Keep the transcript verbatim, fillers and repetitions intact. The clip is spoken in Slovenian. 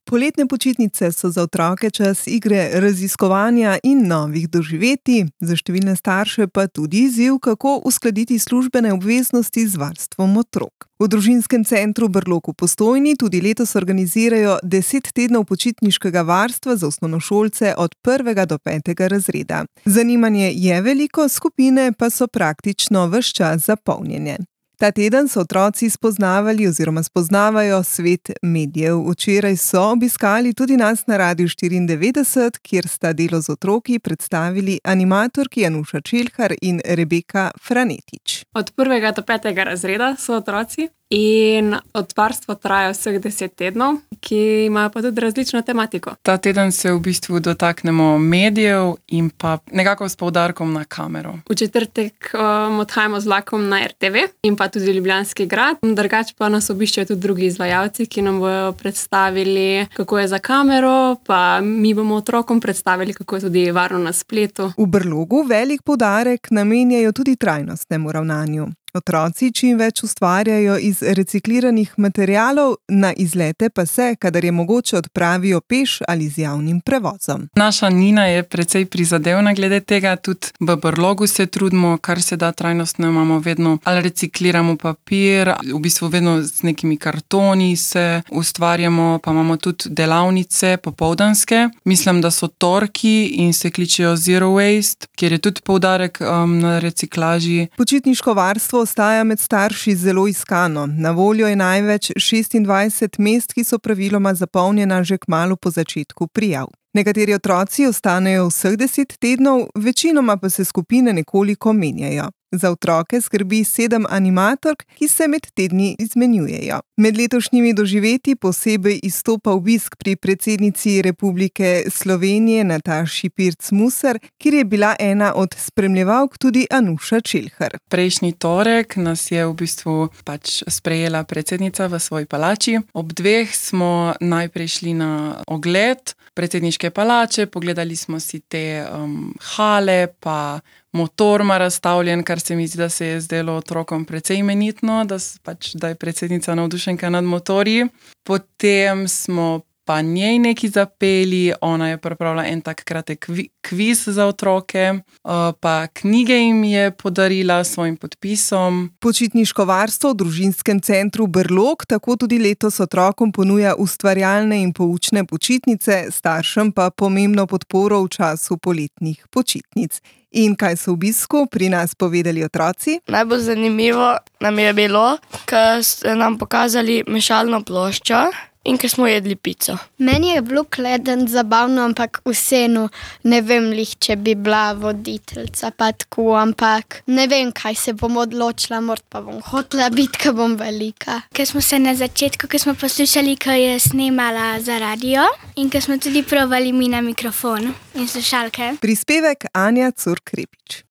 Poletne počitnice so za otroke čas igre, raziskovanja in novih doživetij, za številne starše pa tudi izziv, kako uskladiti službene obveznosti z varstvom otrok. V družinskem centru Brlog v Postojni tudi letos organizirajo deset tednov počitniškega varstva za osnovnošolce od prvega do petega razreda. Zanimanje je veliko, skupine pa so praktično ves čas zapolnjene. Ta teden so otroci spoznavali oziroma spoznavajo svet medijev. Včeraj so obiskali tudi nas na Radiu štiriindevetdeset, kjer sta delo z otroki predstavili animatorki Anuša Čelhar in Rebeka Franetič. Od prvega do petega razreda so otroci in od varstva traja vseh deset tednov, ki imajo pa tudi različno tematiko. Ta teden se v bistvu dotaknemo medijev in pa nekako s poudarkom na kamero. V četrtek um, odhajamo z vlakom na er te ve in pa tudi Ljubljanski grad. Drugače pa nas obiščajo tudi drugi izvajalci, ki nam bojo predstavili, kako je za kamero, pa mi bomo otrokom predstavili, kako je tudi varno na spletu. V Brlogu velik poudarek namenjajo tudi trajnostnemu ravnanju. Otroci čim več ustvarjajo iz recikliranih materialov, na izlete pa se, kadar je mogoče, odpravijo peš ali z javnim prevozom. Naša Nina je precej prizadevna glede tega, tudi v Brlogu se trudimo, kar se da trajnostno, imamo vedno ali recikliramo papir, v bistvu vedno z nekimi kartoni se ustvarjamo, pa imamo tudi delavnice popoldanske. Mislim, da so torki in se kličejo Zero Waste, kjer je tudi poudarek um, na reciklaži. Počitniško varstvo ostaja med starši zelo iskano. Na voljo je največ šestindvajset mest, ki so praviloma zapolnjena že kmalu po začetku prijav. Nekateri otroci ostanejo vseh deset tednov, večinoma pa se skupine nekoliko menjajo. Za otroke skrbi sedem animatork, ki se med tedni izmenjujejo. Med letošnjimi doživetji posebej izstopa obisk pri predsednici Republike Slovenije Nataši Pirc Musar, kjer je bila ena od spremljevalk tudi Anuša Čelhar. Prejšnji torek nas je v bistvu pač sprejela predsednica v svoji palači. Ob dveh smo najprej šli na ogled predsedniške palače, pogledali smo si te um, hale, pa motor ima razstavljen, kar se mi zdi, da se je zdelo otrokom precej imenitno, da, pač, da je predsednica navdušenka nad motorji. Potem smo pa njej neki zapeli, ona je pripravila en tak kratek kviz za otroke, pa knjige jim je podarila s svojim podpisom. Počitniško varstvo v družinskem centru Brlog tako tudi letos otrokom ponuja ustvarjalne in poučne počitnice, staršem pa pomembno podporo v času poletnih počitnic. In kaj so v obisku pri nas povedali otroci? Najbolj zanimivo nam je bilo, ko ste nam pokazali mešalno ploščo in ko smo jedli pico. Meni je bilo kleden zabavno, ampak vseeno ne vem lih, če bi bila voditeljca pa tako, ampak ne vem, kaj se bom odločila, morda pa bom hotela biti, ko bom velika. Ko smo se na začetku, ko smo poslušali, ko je snemala za radio in ko smo tudi provali mi na mikrofon in slušalke. Prispevek Anja Curk Repič.